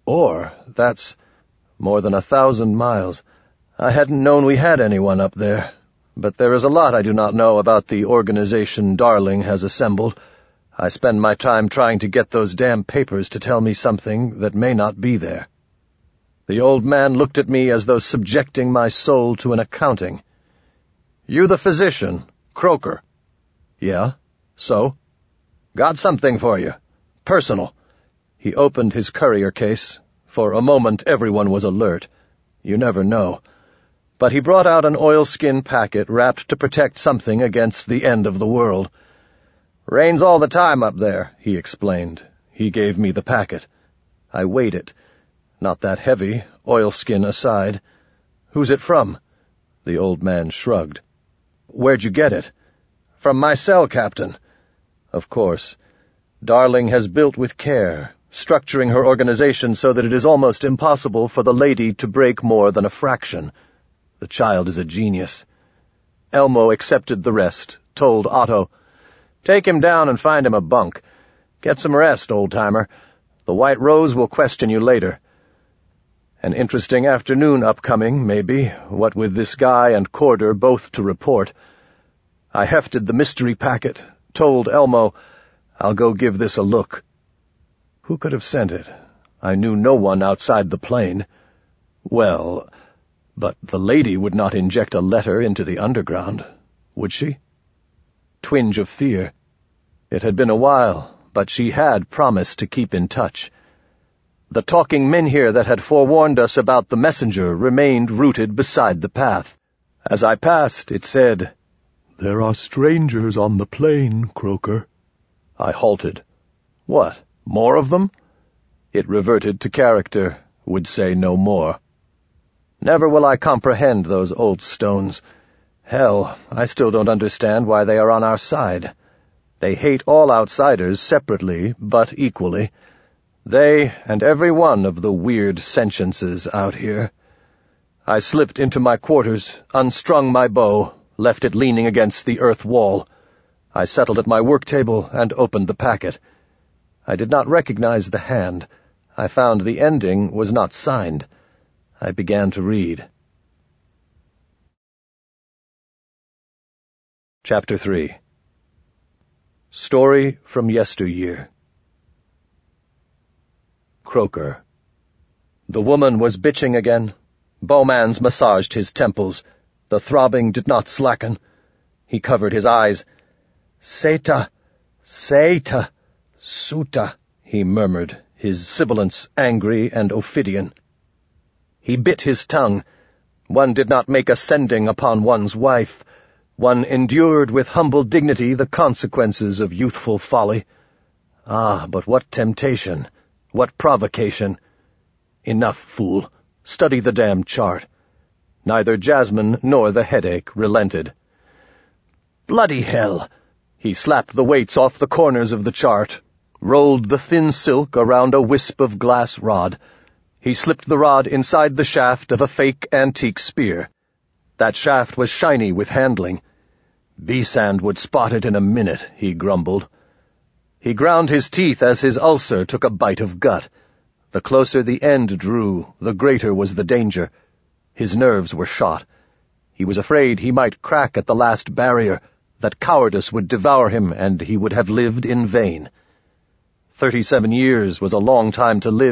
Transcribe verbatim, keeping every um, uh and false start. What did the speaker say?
Or, that's more than a thousand miles. I hadn't known we had anyone up there, but there is a lot I do not know about the organization Darling has assembled. I spend my time trying to get those damn papers to tell me something that may not be there. The old man looked at me as though subjecting my soul to an accounting. You the physician, Croker. Yeah, so? Got something for you. Personal. He opened his courier case. For a moment everyone was alert. You never know. But he brought out an oilskin packet wrapped to protect something against the end of the world. Rains all the time up there, he explained. He gave me the packet. I weighed it. Not that heavy, oilskin aside. Who's it from? The old man shrugged. Where'd you get it? From my cell, Captain. Of course. Darling has built with care, structuring her organization so that it is almost impossible for the lady to break more than a fraction. The child is a genius. Elmo accepted the rest, told Otto, Take him down and find him a bunk. Get some rest, old-timer. The White Rose will question you later. An interesting afternoon upcoming, maybe, what with this guy and Corder both to report. I hefted the mystery packet, told Elmo, I'll go give this a look. Who could have sent it? I knew no one outside the plane. Well, but the lady would not inject a letter into the underground, would she? Twinge of fear. It had been a while, but she had promised to keep in touch. The talking menhir that had forewarned us about the messenger remained rooted beside the path. As I passed, it said, There are strangers on the plain, Croker. I halted. What, more of them? It reverted to character, would say no more. Never will I comprehend those old stones. Hell, I still don't understand why they are on our side. They hate all outsiders separately, but equally. They and every one of the weird sentiences out here. I slipped into my quarters, unstrung my bow, left it leaning against the earth wall. I settled at my work table and opened the packet. I did not recognize the hand. I found the ending was not signed. I began to read. Chapter three. Story from Yesteryear. Croker. The woman was bitching again. Bowmans massaged his temples. The throbbing did not slacken. He covered his eyes. Seta, Seta, Suta, he murmured, his sibilance angry and ophidian. He bit his tongue. One did not make a sending upon one's wife. One endured with humble dignity the consequences of youthful folly. Ah, but what temptation! What provocation! Enough, fool. Study the damn chart. Neither Jasmine nor the headache relented. Bloody hell! He slapped the weights off the corners of the chart, rolled the thin silk around a wisp of glass rod. He slipped the rod inside the shaft of a fake antique spear. That shaft was shiny with handling. B-Sand would spot it in a minute, he grumbled. He ground his teeth as his ulcer took a bite of gut. The closer the end drew, the greater was the danger. His nerves were shot. He was afraid he might crack at the last barrier, that cowardice would devour him and he would have lived in vain. Thirty-seven years was a long time to live